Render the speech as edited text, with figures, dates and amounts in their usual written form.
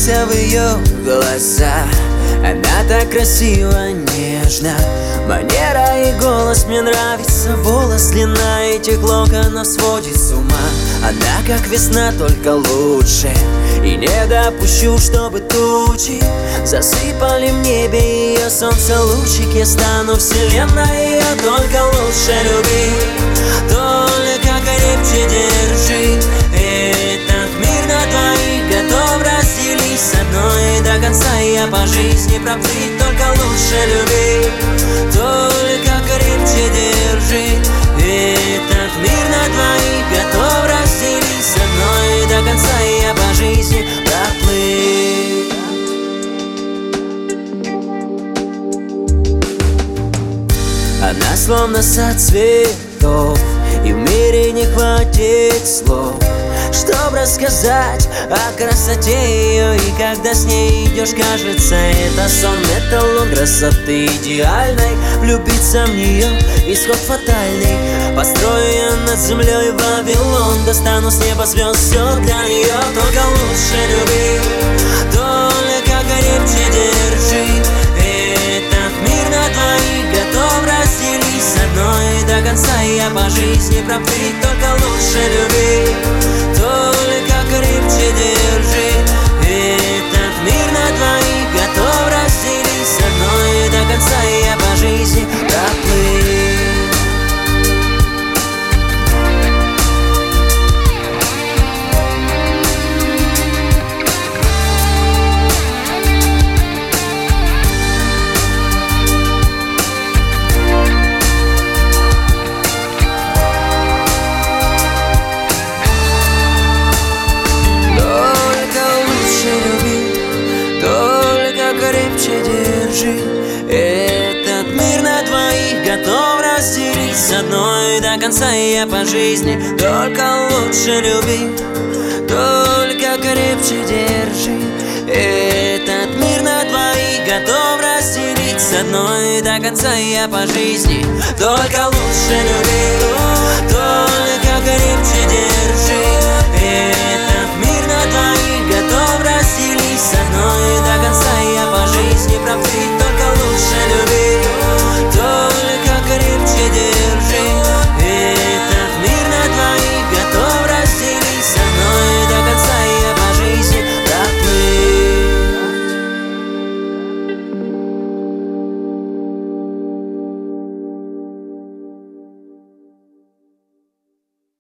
влюбился в ее глаза. Она так красиво, нежно, манера и голос мне нравится. Волос, длина этих локонов сводит с ума. Она как весна, только лучше. И не допущу, чтобы тучи засыпали в небе ее солнце лучик. Я стану вселенной, ее только лучше люби, только крепче держи. Этот мир на двоих готов разделить с одной до конца. Я по жизни проплыть, только лучше люби, только крепче держи. Этот мир на двоих готов разделить с одной до конца. Я по жизни проплыть. Она словно сад цветов, и в мире не хватит слов, чтоб рассказать о красоте ее. И когда с ней идешь, кажется, это сон, это лун красоты идеальной. Влюбиться в нее исход фатальный. Построю я над землей Вавилон, достану с неба звезд, все для нее. Только лучше люби, только крепче держи. Этот мир на двоих готов разделить с одной до конца. Я по жизни проплыть, только лучше люби, только крепче держи. Этот мир на двоих готов разделить с одной до конца. Я по жизни проплыть. Крепче держи. Этот мир на двоих готов разделить с одной до конца. Я по жизни только лучше люби, только крепче держи. Этот мир на двоих готов разделить с одной до конца. Я по жизни только лучше люби, только крепче держи.